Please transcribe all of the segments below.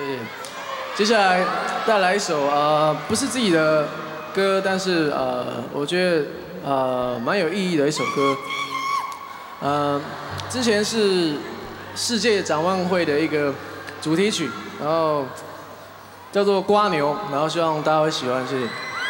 对，接下来带来一首不是自己的歌，但是我觉得蛮有意义的一首歌。之前是世界展望会的一个主题曲，然后叫做《瓜牛》，然后希望大家会喜欢，谢谢。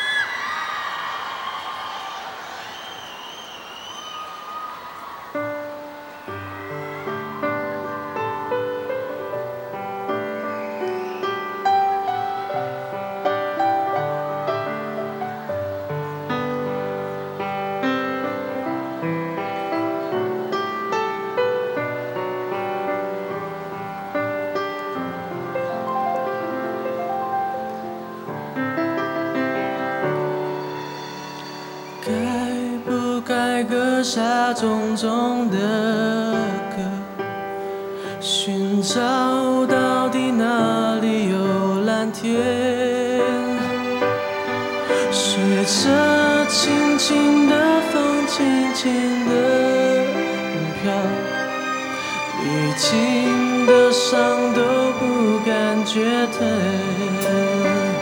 该不该割下重重的歌，寻找到底哪里有蓝天？随着轻轻的风，轻轻的飘，历经的伤都不感觉疼。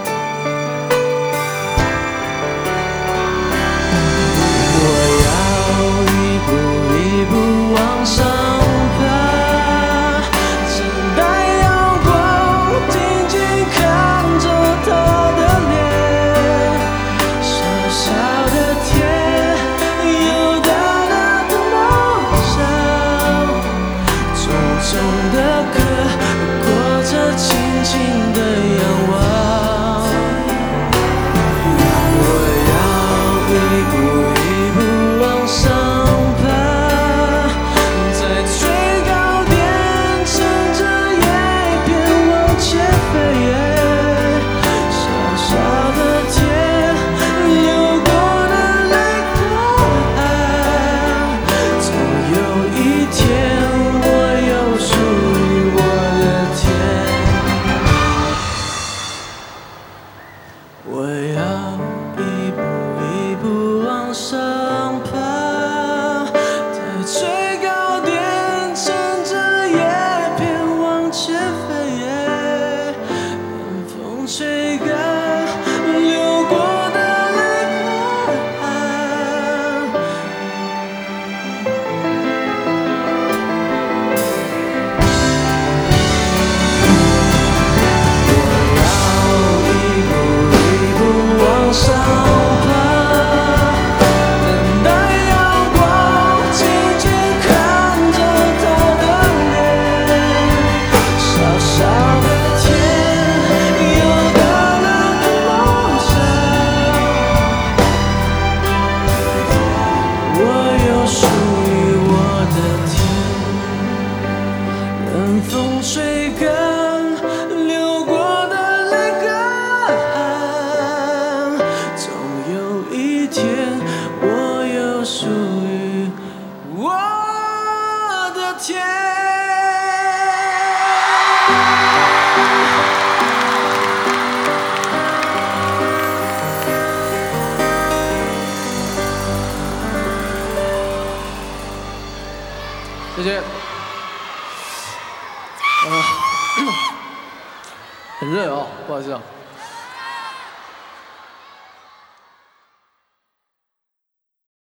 往上爬，等待阳光，静静看着他的脸，小小的天，有大大的梦想，重重的歌，裹着轻轻的仰望，我要一步一步往上。我要一步一步往上爬，在最高点乘着叶片往前飞，让风吹干流过的泪光。往上爬，等待阳光，静静看着他的脸，小小的天，有大大的梦想，我有属于我的天，任风吹干流过的泪干。我有属于我的天。谢谢。很热哦，不好意思啊。